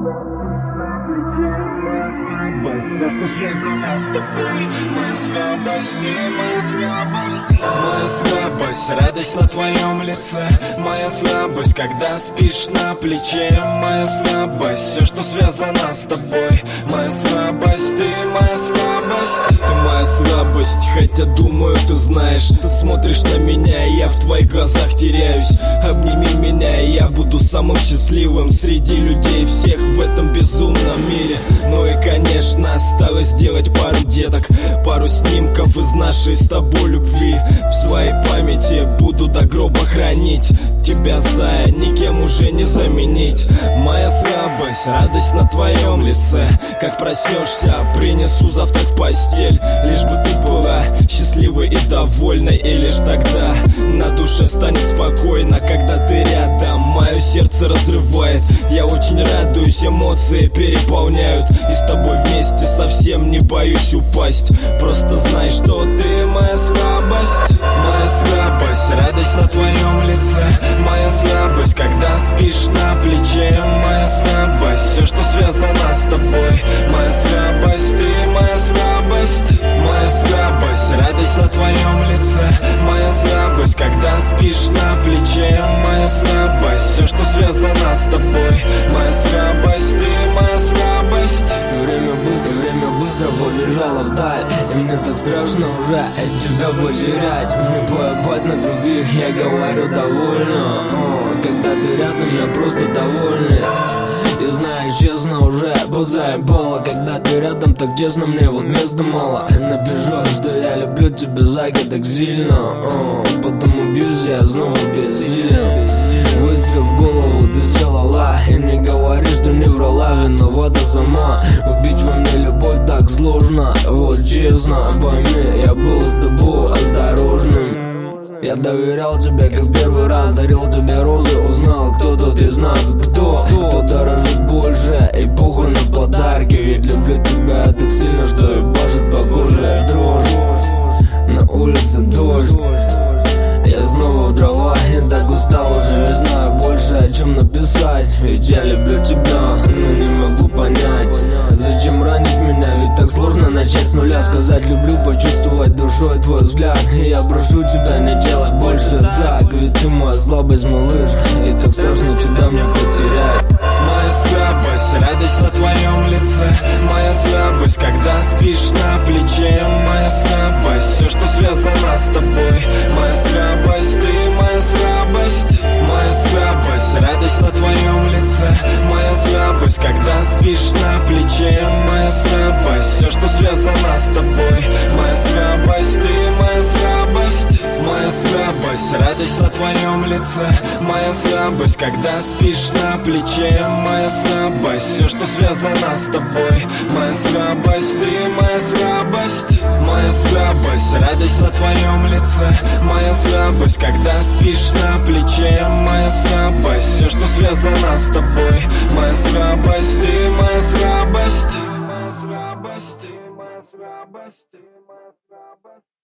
Все, что связано с тобой, моя слабость, ты моя слабость. Моя слабость, радость на твоем лице. Моя слабость, когда спишь на плече. Моя слабость, все, что связано с тобой. Моя слабость, ты моя слабость. Ты моя слабость, хотя думаю, ты знаешь. Ты смотришь на меня, и я в твоих глазах теряюсь. Обними меня, и я буду самым счастливым среди людей всех в этом безумном мире. Ну и конечно, осталось сделать пару деток, пару снимков из нашей с тобой любви. В своей памяти буду до гроба хранить тебя, зая, никем уже не заменить. Моя слабость, радость на твоем лице. Как проснешься, принесу завтрак в постель. Лишь бы ты была счастливой и довольной. И лишь тогда на душе станет спокойно, когда ты рядом. Мое сердце разрывает, я очень радуюсь, эмоции переполняют. И с тобой вместе совсем не боюсь упасть. Просто знай, что ты моя слабость. Моя слабость, радость на твоем лице. Моя слабость, когда спишь на плече. Моя слабость, все, что связано с тобой. Моя слабость, ты моя слабость. Моя слабость, радость на твоем лице. Моя слабость, когда спишь на плече. Моя слабость, все, что связано с тобой. Моя слабость, ты моя слабость. Время быстро побежало вдаль. И мне так страшно уже от тебя потерять. Мне поебать на других, я говорю довольно. Когда ты рядом, я просто довольный. И знаешь, честно, уже позаебало. Когда ты рядом, так честно, мне вот места мало. Напишу, что я люблю тебя, Заки, так сильно. Потом убьюсь, я снова бессилен. Выстрел в голову ты сделала. И не говори, что не врала, виновата сама. Убить во мне любовь так сложно. Вот честно, пойми, я был с тобой осторожным. Я доверял тебе, как в первый раз. Дарил тебе розы, узнал, кто тот из нас. Кто дорожит больше, и похуй на подарки. Ведь люблю тебя так сильно, что и башит по коже дрожь. На улице дождь, я снова в дрова. Я так устал, уже не знаю больше, о чем написать. Ведь я люблю тебя, но не могу понять, зачем ранить меня. Ведь так сложно начать с нуля. Сказать люблю, почувствовать душой твой взгляд. И я прошу тебя, не делай больше так. Ведь ты моя слабость, малыш, и так страшно тебя мне потерять. Моя слабость, радость на твоем лице. Моя слабость, когда спишь на плече. Моя слабость, все, что связано с тобой. Моя слабость, ты моя слабость. Моя слабость, радость на твоем лице. Моя слабость, когда спишь на плече. Моя слабость, все, что связано с тобой. Моя слабость, ты моя слабость. Моя слабость, радость на твоем лице. Моя слабость, когда спишь на плече. Моя слабость, все, что связано с тобой. Моя слабость, ты моя слабость. Моя слабость, радость на твоем лице. Моя слабость, когда спишь на плече. Моя слабость, все, что связано с тобой. Моя слабость, ты моя слабость. Моя слабость, ты моя слабость.